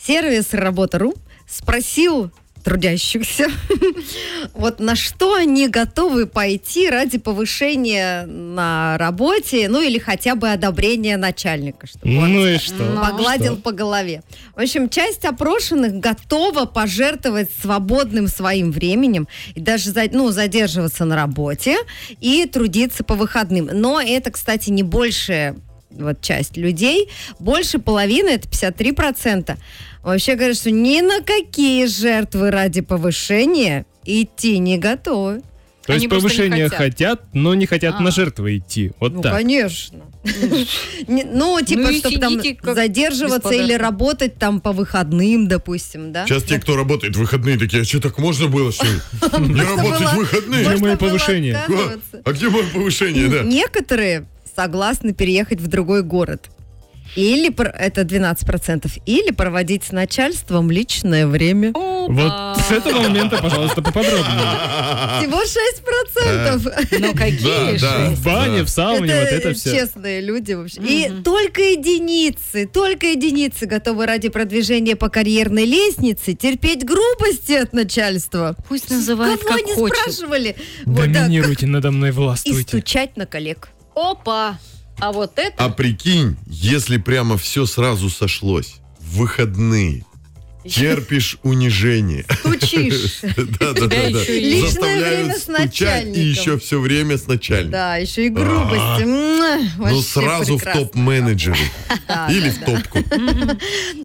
Сервис «Работа.ру» спросил трудящихся, вот на что они готовы пойти ради повышения на работе, ну или хотя бы одобрения начальника, чтобы он Ну и что? погладил по голове. В общем, часть опрошенных готова пожертвовать свободным своим временем и даже задерживаться на работе и трудиться по выходным. Но это, кстати, не большая часть людей. Больше половины, это 53%, вообще говорят, что ни на какие жертвы ради повышения идти не готовы. То есть повышение хотят, но не хотят на жертвы идти. Вот так. Конечно. Чтобы там задерживаться или работать там по выходным, допустим, да? Сейчас те, кто работает в выходные, такие, а что, так можно было, что ли? Не работать в выходные? Где мое повышение? А где мое повышение, да? Некоторые согласны переехать в другой город. Или, это 12%, или проводить с начальством личное время. Вот с этого момента, пожалуйста, поподробнее. Всего 6%. Ну какие же? В бане, в сауне, вот это все. Честные люди вообще. И только единицы готовы ради продвижения по карьерной лестнице терпеть грубости от начальства. Пусть называет Кого как не хочет. спрашивали. Доминируйте надо мной, И властвуйте. стучать на коллег. Опа! А вот это... А прикинь, если прямо все сразу сошлось в выходные, терпишь унижение. Стучишь. Да. Личное время с Заставляют стучать и еще все время с начальником. Да, еще и грубости. Ну, сразу в топ-менеджеры. Или в топку.